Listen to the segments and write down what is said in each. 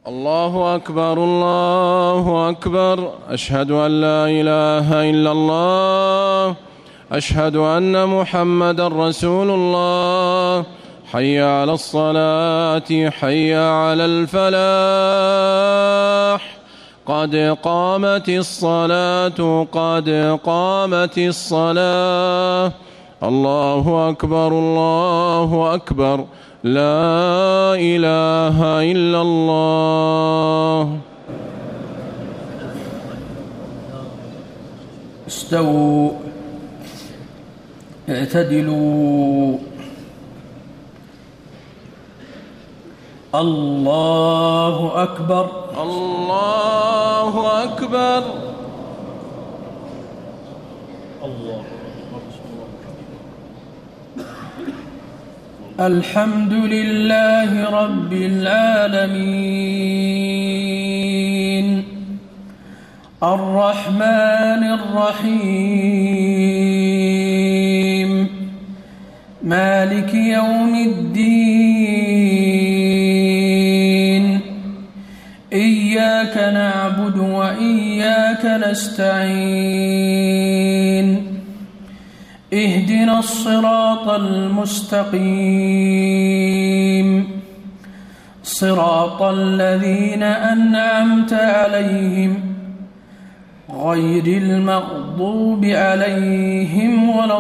الله أكبر الله أكبر. أشهد أن لا إله إلا الله. أشهد أن محمدا رسول الله. حي على الصلاة حي على الفلاح. قد قامت الصلاة قد قامت الصلاة. الله أكبر الله أكبر. لا إله إلا الله. استووا اعتدلوا. الله أكبر الله أكبر. الله الحمد لله رب العالمين الرحمن الرحيم مالك يوم الدين إياك نعبد وإياك نستعين اهدنا الصراط المستقيم صراط الذين أنعمت عليهم غير المغضوب عليهم ولا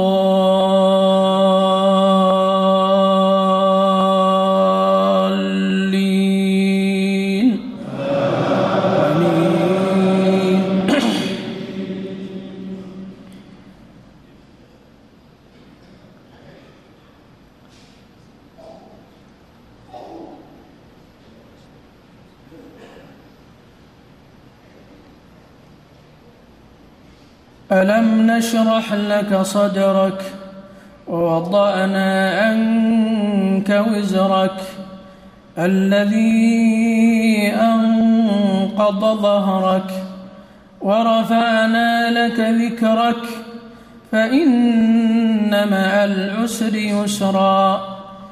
الضالين آمين. ألم نشرح لك صدرك ووضعنا عنك وزرك الذي أنقض ظهرك ورفعنا لك ذكرك فإن مع العسر يسرا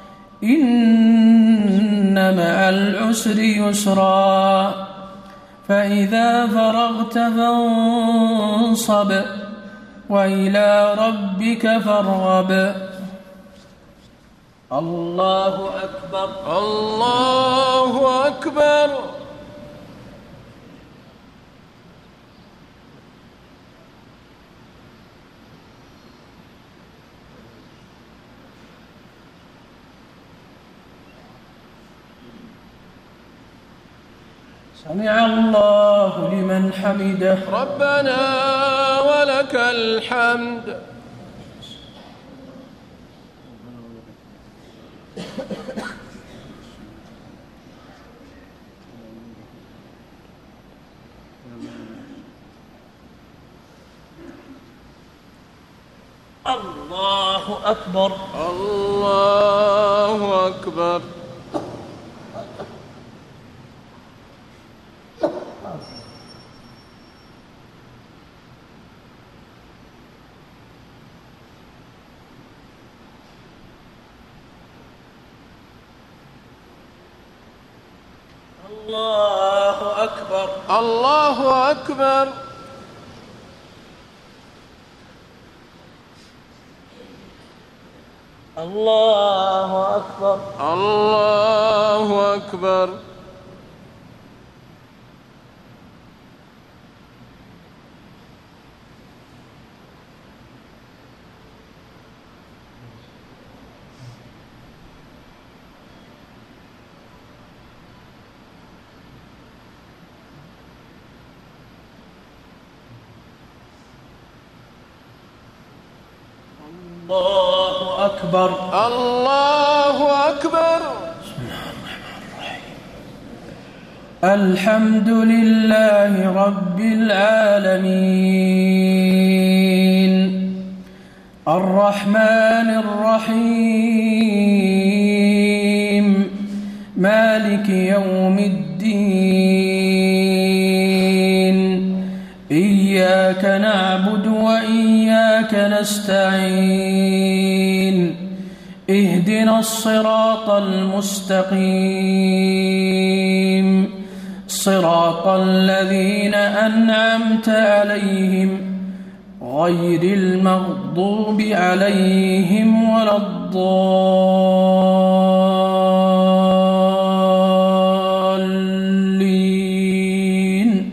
إن مع العسر يسرا فإذا فرغت فانصب وإلى ربك فارغب. الله أكبر الله أكبر. سمع الله لمن حمده ربنا ولك الحمد. الله أكبر الله أكبر. الله أكبر الله أكبر. الله أكبر الله أكبر. الله أكبر الله أكبر. بسم الله الرحمن الرحيم. الحمد لله رب العالمين الرحمن الرحيم مالك يوم الدين إياك نعبد وإياك نستعين اهدنا الصراط المستقيم صراط الذين أنعمت عليهم غير المغضوب عليهم ولا الضالين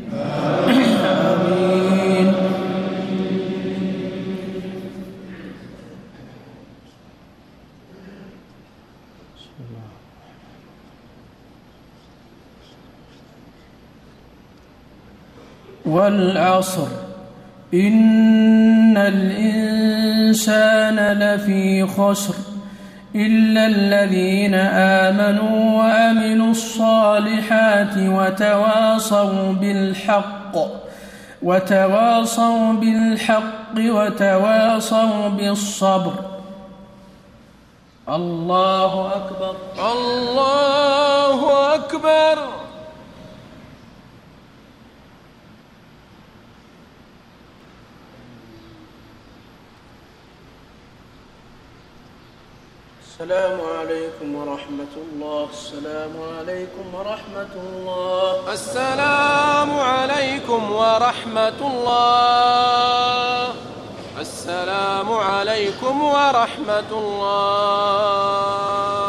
آمين. والعصر إن الإنسان لفي خسر إلا الذين آمنوا وعملوا الصالحات وتواصوا بالحق وتواصوا بالصبر. الله أكبر. الله أكبر. السلام عليكم ورحمة الله. السلام عليكم ورحمة الله. السلام عليكم ورحمة الله. السلام عليكم ورحمة الله.